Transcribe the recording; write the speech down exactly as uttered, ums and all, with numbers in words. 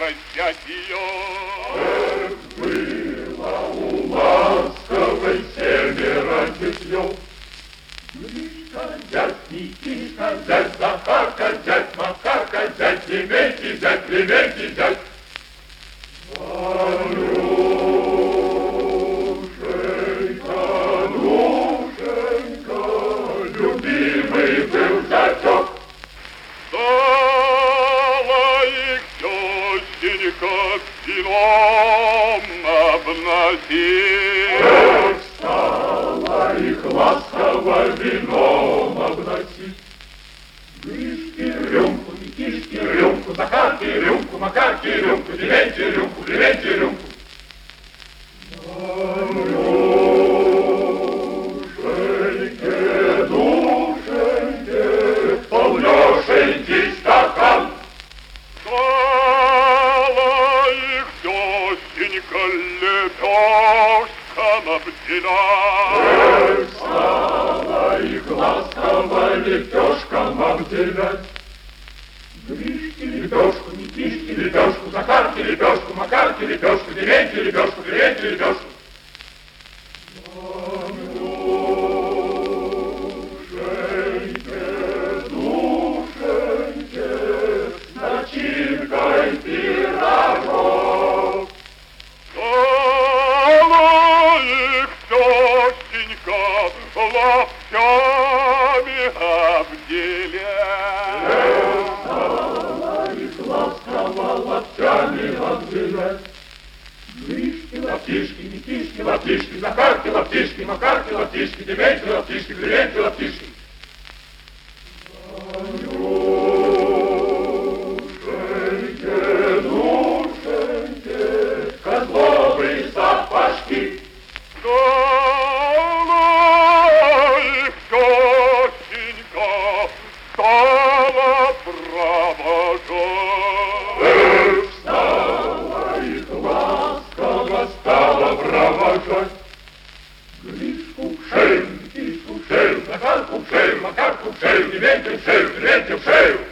взять ее. Эх, было у ласковой семеро детьев. Гришка, дядь Никишка, дядь Захарка, дядь Макарка, дядь Клементий, дядь Клементий, дядь Анюшенька, Анюшенька, любимый был зятек. Стала их тещенька вином обносить. Эх, стала их ласково вином обносить. Гришки рюмку, Никишки рюмку, Захарки рюмку, Макарки рюмку, Клементи рюмку, Клементи рюмку. Анюшеньке, душеньке, полнёшенький стакан. Стала их тещенька лепешком обделять. Эх, стала их ласково лепешком обделять. Гришки лепешку, Никишки лепешку, Захарки лепешку, Макарки лепешку, Клементи лепешку, Клементи лепешку. Анюшеньке, душеньке, с начинкой пирожок. Стала их тещенька лаптями обделять. Стала их ласково лаптями обделять. Гришки, лаптишки, Никишки, лаптишки, Захарки, лаптишки, Макарки, лаптишки, Клементи, лаптишки, Клементи, лаптишки. Анюшеньке, душеньке, козловые сапожки. Стала их тещенька, стала провожать. Эх, стала их ласково, стала провожать. Гришку в шею, Никишку в шею, Захарку в шею, Макарку в шею, Клементи в шею, Клементи в шею.